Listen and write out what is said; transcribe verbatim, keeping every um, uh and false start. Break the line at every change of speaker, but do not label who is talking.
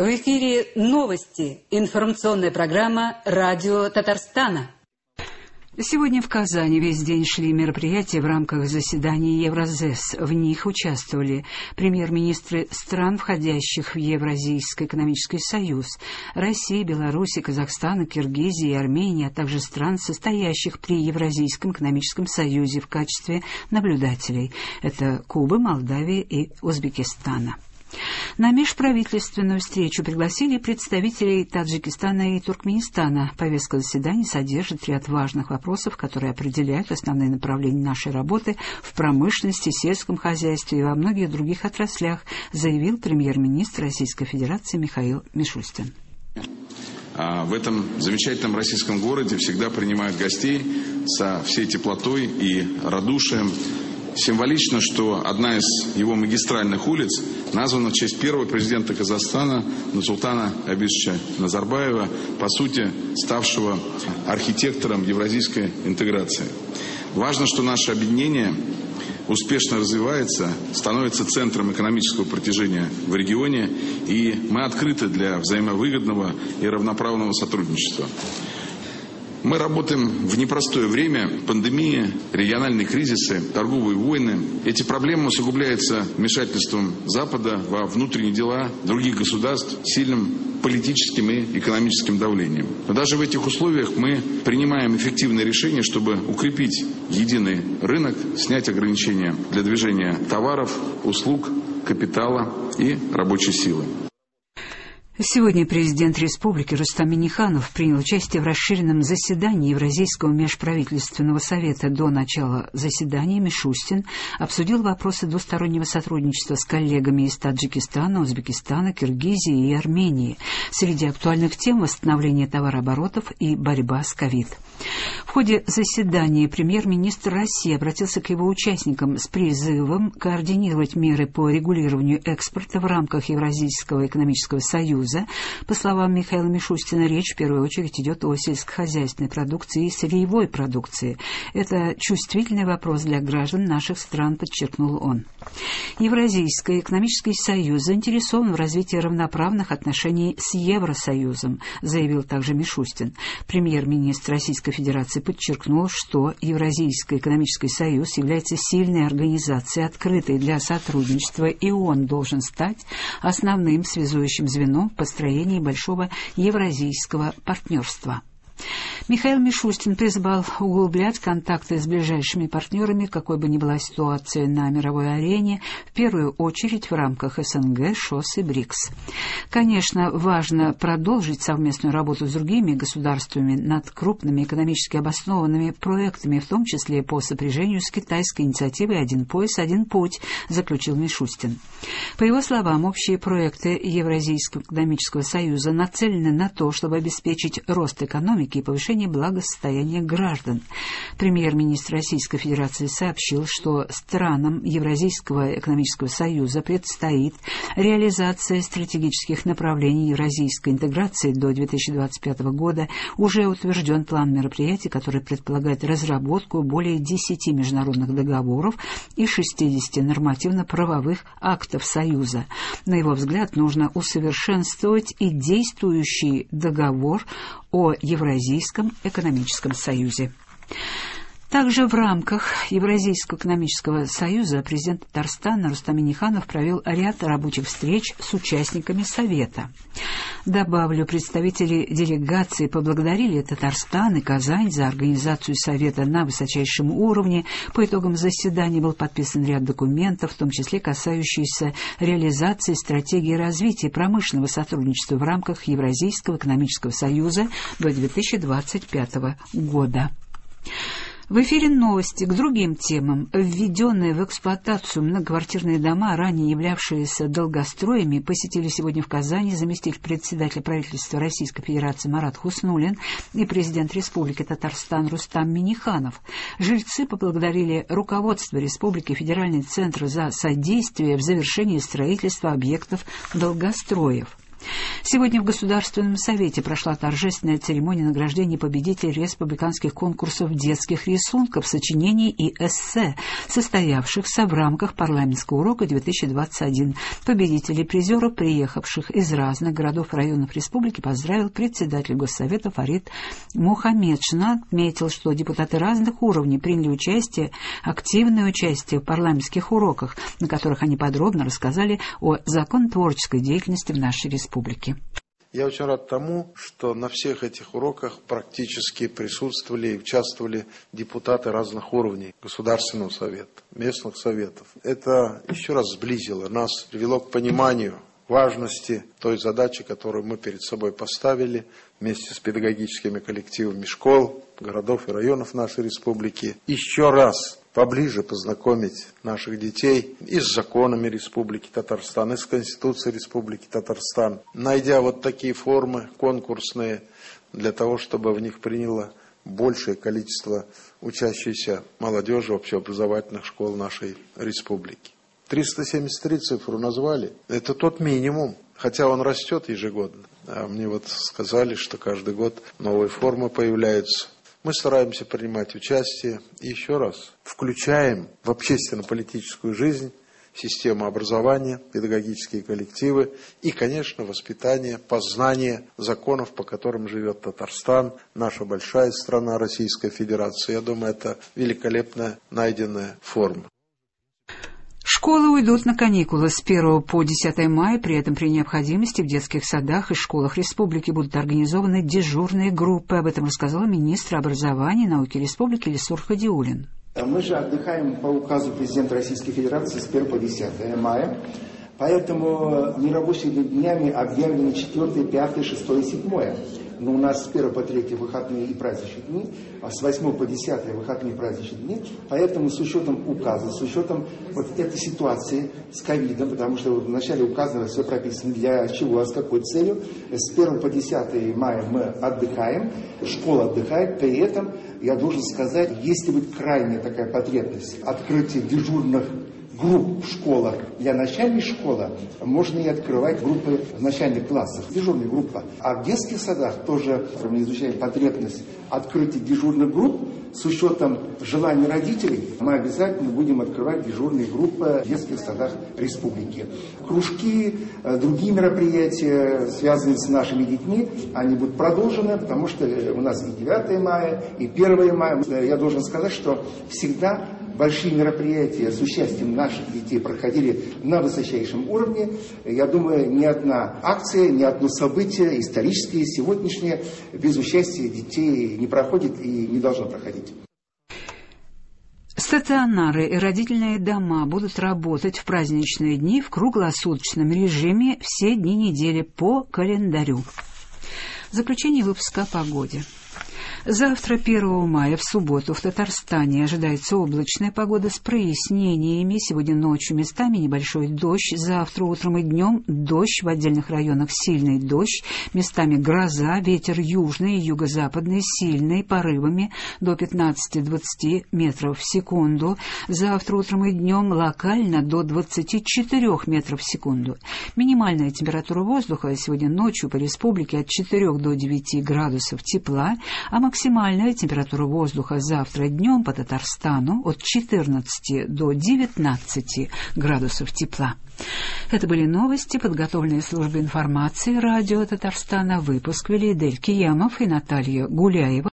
В эфире новости. Информационная программа «Радио Татарстана».
Сегодня в Казани весь день шли мероприятия в рамках заседаний Евразэс. В них участвовали премьер-министры стран, входящих в Евразийский экономический союз, России, Беларуси, Казахстана, Киргизии и Армении, а также стран, состоящих при Евразийском экономическом союзе в качестве наблюдателей. Это Куба, Молдавия и Узбекистана. На межправительственную встречу пригласили представителей Таджикистана и Туркменистана. Повестка заседаний содержит ряд важных вопросов, которые определяют основные направления нашей работы в промышленности, сельском хозяйстве и во многих других отраслях, заявил премьер-министр Российской Федерации Михаил Мишустин.
В этом замечательном российском городе всегда принимают гостей со всей теплотой и радушием. Символично, что одна из его магистральных улиц названа в честь первого президента Казахстана Нурсултана Абишевича Назарбаева, по сути, ставшего архитектором евразийской интеграции. Важно, что наше объединение успешно развивается, становится центром экономического протяжения в регионе, и мы открыты для взаимовыгодного и равноправного сотрудничества. Мы работаем в непростое время: пандемии, региональные кризисы, торговые войны. Эти проблемы усугубляются вмешательством Запада во внутренние дела других государств, сильным политическим и экономическим давлением. Но даже в этих условиях мы принимаем эффективные решения, чтобы укрепить единый рынок, снять ограничения для движения товаров, услуг, капитала и рабочей силы.
Сегодня президент республики Рустам Минниханов принял участие в расширенном заседании Евразийского межправительственного совета. До начала заседания Мишустин обсудил вопросы двустороннего сотрудничества с коллегами из Таджикистана, Узбекистана, Киргизии и Армении. Среди актуальных тем — восстановление товарооборотов и борьба с ковид. В ходе заседания премьер-министр России обратился к его участникам с призывом координировать меры по регулированию экспорта в рамках Евразийского экономического союза. По словам Михаила Мишустина, речь в первую очередь идет о сельскохозяйственной продукции и сырьевой продукции. Это чувствительный вопрос для граждан наших стран, подчеркнул он. Евразийский экономический союз заинтересован в развитии равноправных отношений с Евросоюзом, заявил также Мишустин. Премьер-министр Российской Федерации подчеркнул, что Евразийский экономический союз является сильной организацией, открытой для сотрудничества, и он должен стать основным связующим звеном в построении большого евразийского партнерства. Михаил Мишустин призвал углублять контакты с ближайшими партнерами, какой бы ни была ситуация на мировой арене, в первую очередь в рамках СНГ, ШОС и БРИКС. Конечно, важно продолжить совместную работу с другими государствами над крупными экономически обоснованными проектами, в том числе по сопряжению с китайской инициативой «Один пояс, один путь», заключил Мишустин. По его словам, общие проекты Евразийского экономического союза нацелены на то, чтобы обеспечить рост экономики и повышение благосостояния граждан. Премьер-министр Российской Федерации сообщил, что странам Евразийского экономического союза предстоит реализация стратегических направлений евразийской интеграции до две тысячи двадцать пятого года. Уже утвержден план мероприятий, который предполагает разработку более десяти международных договоров и шестидесяти нормативно-правовых актов Союза. На его взгляд, нужно усовершенствовать и действующий договор о Евразийском экономическом союзе. Также в рамках Евразийского экономического союза президент Татарстана Рустам Минниханов провел ряд рабочих встреч с участниками Совета. Добавлю, представители делегации поблагодарили Татарстан и Казань за организацию Совета на высочайшем уровне. По итогам заседания был подписан ряд документов, в том числе касающиеся реализации стратегии развития промышленного сотрудничества в рамках Евразийского экономического союза до две тысячи двадцать пятого года. В эфире новости к другим темам. Введенные в эксплуатацию многоквартирные дома, ранее являвшиеся долгостроями, посетили сегодня в Казани заместитель председателя правительства Российской Федерации Марат Хуснуллин и президент Республики Татарстан Рустам Минниханов. Жильцы поблагодарили руководство Республики, Федеральный центр за содействие в завершении строительства объектов долгостроев. Сегодня в Государственном совете прошла торжественная церемония награждения победителей республиканских конкурсов детских рисунков, сочинений и эссе, состоявшихся в рамках парламентского урока две тысячи двадцать один. Победителей призеров, приехавших из разных городов и районов республики, поздравил председатель Госсовета Фарид Мухаммедшин. Отметил, что депутаты разных уровней приняли участие, активное участие в парламентских уроках, на которых они подробно рассказали о законотворческой деятельности в нашей республике.
Я очень рад тому, что на всех этих уроках практически присутствовали и участвовали депутаты разных уровней Государственного совета, местных советов. Это еще раз сблизило нас, привело к пониманию важности той задачи, которую мы перед собой поставили вместе с педагогическими коллективами школ, городов и районов нашей республики. Еще раз поближе познакомить наших детей и с законами Республики Татарстан, и с Конституцией Республики Татарстан, найдя вот такие формы конкурсные для того, чтобы в них приняло большее количество учащейся молодежи общеобразовательных школ нашей республики. триста семьдесят три цифру назвали. Это тот минимум, хотя он растет ежегодно. А мне вот сказали, что каждый год новые формы появляются. Мы стараемся принимать участие и еще раз включаем в общественно-политическую жизнь систему образования, педагогические коллективы и, конечно, воспитание, познание законов, по которым живет Татарстан, наша большая страна, Российская Федерация. Я думаю, это великолепно найденная форма.
Школы уйдут на каникулы с первого по десятое мая, при этом при необходимости в детских садах и школах республики будут организованы дежурные группы. Об этом рассказал министр образования и науки республики Ильсур Хадиуллин.
Мы же отдыхаем по указу президента Российской Федерации с первого по десятое мая, поэтому нерабочими днями объявлены четвёртое, пятое, шестое, седьмое. Но у нас с первого по третье выходные и праздничные дни, а с восьмого по десятое выходные и праздничные дни. Поэтому с учетом указа, с учетом вот этой ситуации с ковидом, потому что в начале указа все прописано для чего, а с какой целью, с первого по десятое мая мы отдыхаем, школа отдыхает, при этом я должен сказать, если будет крайняя такая потребность открытия дежурных групп в школах для начальной школы, можно и открывать группы в начальных классах, дежурная группа. А в детских садах тоже мы изучаем потребность открытия дежурных групп. С учетом желаний родителей мы обязательно будем открывать дежурные группы в детских садах республики. Кружки, другие мероприятия, связанные с нашими детьми, они будут продолжены, потому что у нас и девятое мая, и первое мая. Я должен сказать, что всегда большие мероприятия с участием наших детей проходили на высочайшем уровне. Я думаю, ни одна акция, ни одно событие историческое, сегодняшнее, без участия детей не проходит и не должно проходить.
Стационары и родительные дома будут работать в праздничные дни в круглосуточном режиме все дни недели по календарю. Заключение выпуска о погоде. Завтра, первого мая, в субботу, в Татарстане ожидается облачная погода с прояснениями. Сегодня ночью местами небольшой дождь, завтра утром и днем дождь, в отдельных районах сильный дождь, местами гроза, ветер южный и юго-западный сильный, порывами до пятнадцати-двадцати метров в секунду. Завтра утром и днем локально до двадцати четырёх метров в секунду. Минимальная температура воздуха сегодня ночью по республике от четырёх до девяти градусов тепла, а максимальная температура воздуха завтра днем по Татарстану от четырнадцати до девятнадцати градусов тепла. Это были новости, подготовленные службой информации радио Татарстана. Выпуск вели Эдель Киямов и Наталья Гуляева.